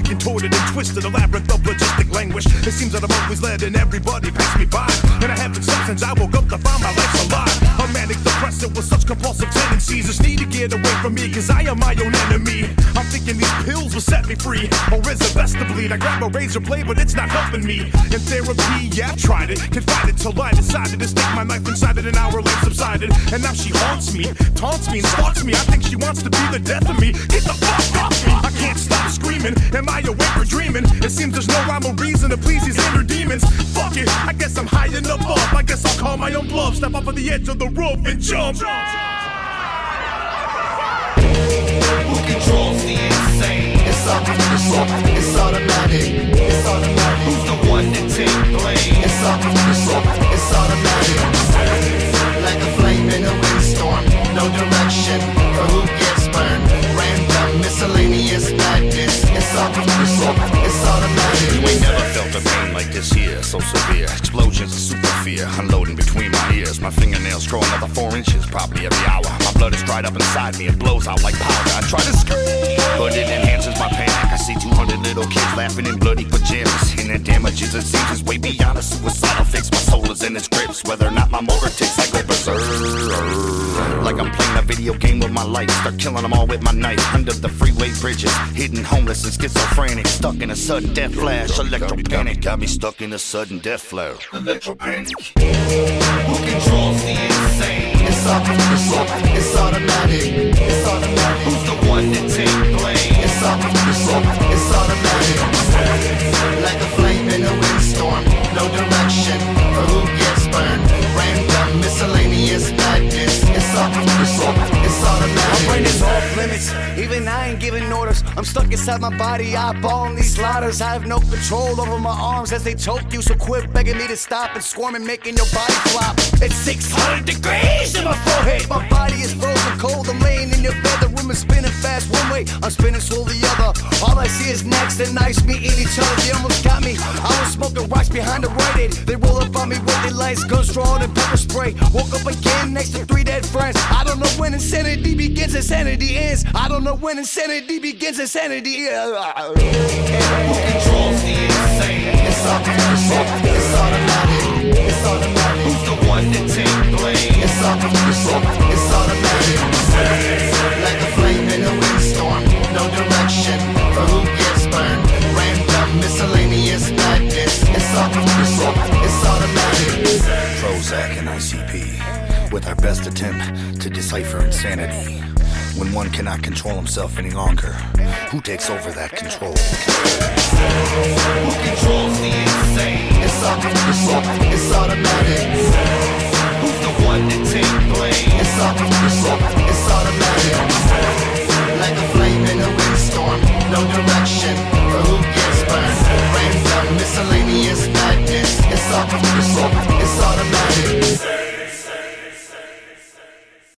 contorted and twisted, a labyrinth of logistic languish. It seems that I'm always led and everybody passed me by, and I haven't slept since I woke up to find my life's a lie. A manic depressive with such compulsive tendencies, just need to get away from me, cause I am my own enemy. I'm thinking these pills will set me free, or is it best to bleed? I grab a razor blade, but it's not helping me. In therapy, yeah, I've tried it, confided till I decided to stick my knife inside it. An hour late subsided, and now she haunts me, taunts me, and stalks me. I think she wants to be the death of me. Get the fuck off me! I can't stop screaming. Am I awake or dreaming? It seems there's no rhyme or reason to please these inner demons. Fuck it, I guess I'm high enough up. I guess I'll call my own bluff, step off of the edge of the roof and jump. Who controls the insane? It's automatic. It's automatic. Who's the one to take blame? It's automatic. Like a flame in a windstorm, no direction for who gets burned. Random, miscellaneous madness. It's automatic. You ain't never felt a pain like this here, so severe. Explosions of super fear, unloading between my ears. My fingernails grow another 4 inches, probably every hour. My blood is dried up inside me, it blows out like powder. I try to scream, but it enhances my panic. I see 200 little kids laughing in bloody pajamas, and the damages it seems is way beyond a suicidal fix. My soul is in its grips, whether or not my motor ticks. I go berserk, like I'm playing a video game with my life. Start killing them all with my knife, under the freeway bridges, hidden homeless and schizophrenic, stuck in a sudden death flash. Electro panic got me stuck in a sudden death flare. Electro panic. Who controls the insane? It's automatic. Who's the one to take blame? It's automatic. Like a flame in a windstorm, no direction for who gets burned. Random, miscellaneous madness. It's automatic. My brain is off limits, even I ain't giving orders. I'm stuck inside my body, eyeballing these sliders. I have no control over my arms as they choke you, so quit begging me to stop and squirming, making your body flop. It's 600 degrees in my forehead. My body is frozen cold, I'm laying in your bed. The room is spinning fast one way, I'm spinning slow the other. All I see is necks and knives meeting each other. They almost got me, I was smoking rocks behind the Rite Aid. They roll up on me with their lights, guns drawn and pepper spray. Woke up again next to 3 dead friends. I don't know when insanity begins, insanity ends. I don't know when insanity begins, insanity ends. Who controls the insane? It's automatic. Who's the one to take blame? It's automatic. Like a flame in a windstorm, no direction for who gets burned. Random, miscellaneous madness. It's automatic. Prozac and ICP, with our best attempt to decipher insanity. When one cannot control himself any longer, who takes over that control? Who controls the insane? It's automatic. Who's the one to take blame? It's automatic.